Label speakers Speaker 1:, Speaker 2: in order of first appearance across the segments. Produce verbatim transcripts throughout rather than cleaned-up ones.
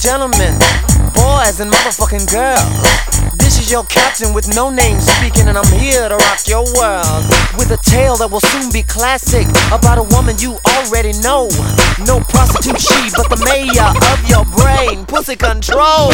Speaker 1: gentlemen, boys and motherfucking girls. This is your captain with no name speaking, and I'm here to rock your world with a tale that will soon be classic about a woman you already know. No prostitute she, but the mayor of your brain, pussy control.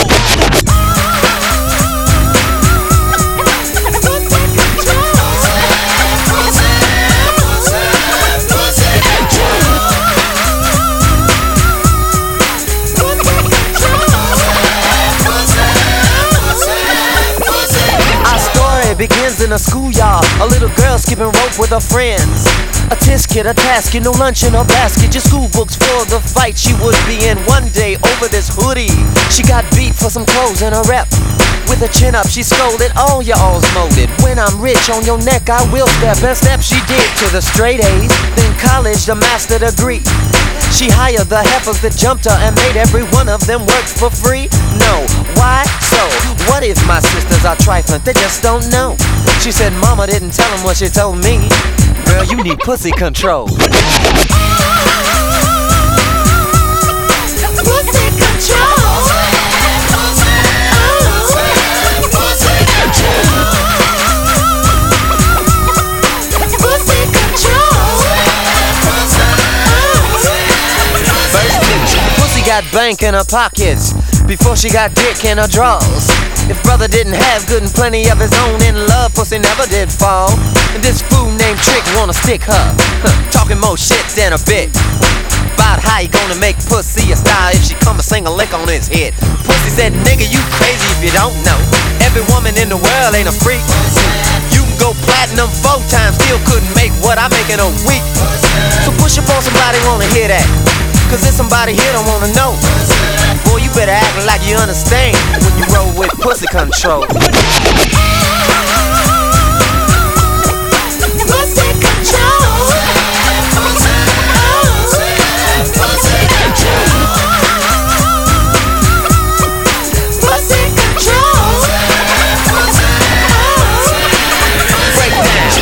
Speaker 1: Begins in a schoolyard, a little girl skipping rope with her friends. A tisket, a tasket, no lunch in her basket, just school books for the fight she would be in. One day over this hoodie, she got beat for some clothes and a rep. With her chin up, she scolded, all you all's molded. When I'm rich on your neck, I will step. And step she did to the straight A's, then college, the master degree. She hired the heifers that jumped her and made every one of them work for free. No, why so? What if my sisters are trifling? They just don't know. She said mama didn't tell them what she told me. Girl, you need pussy control. Pussy control. Got bank in her pockets before she got dick in her drawers. If brother didn't have good and plenty of his own in love, pussy never did fall. And this fool named Trick wanna stick her, huh, talking more shit than a bit about how he gonna make pussy a star if she come and sing a lick on his head. Pussy said, nigga, you crazy if you don't know. Every woman in the world ain't a freak. You can go platinum four times, still couldn't make what I make in a week. So push up on somebody, wanna hear that. Cause there's somebody here don't wanna know. Boy, you better act like you understand when you roll with pussy control. Pussy control. Pussy control. Break down.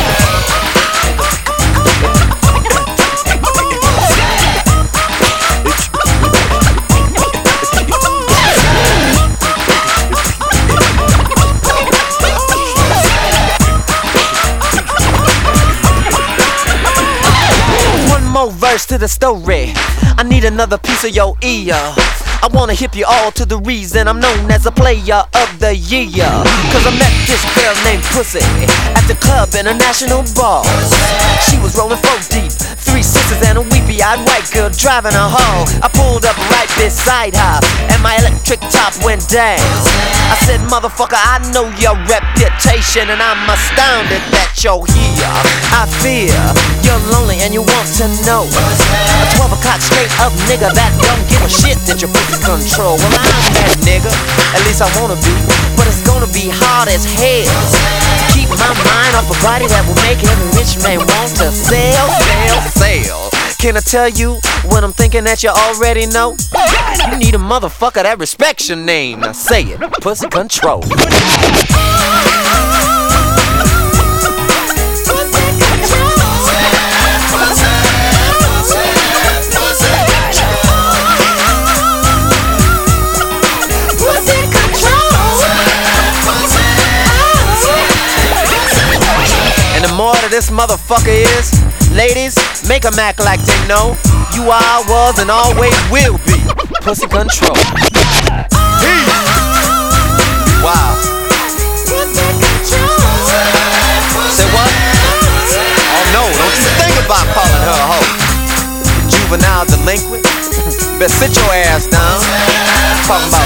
Speaker 1: Verse to the story. I need another piece of your ear. I wanna hip you all to the reason I'm known as a player of the year. Cause I met this girl named Pussy at the club in a national bar. She was rolling four deep, three sisters and a weepy-eyed white girl driving her home. I pulled up right beside her and my electric top went down. I said, motherfucker, I know your reputation and I'm astounded that you're here. I fear you're lonely and you want to know a twelve o'clock straight up nigga that don't give a shit that you're pussy control. Well, I'm that nigga, at least I wanna be, but it's gonna be hard as hell to keep my mind off a body that will make every rich man want to sell, sell, sell. Can I tell you what I'm thinking that you already know? You need a motherfucker that respects your name. Now say it, pussy control. And the more that this motherfucker is, ladies, make them act like they know you are, was, and always will be pussy control. Peace. Wow. Say what? Oh no, don't you think about calling her a hoe. Juvenile delinquent. Better sit your ass down. Talking about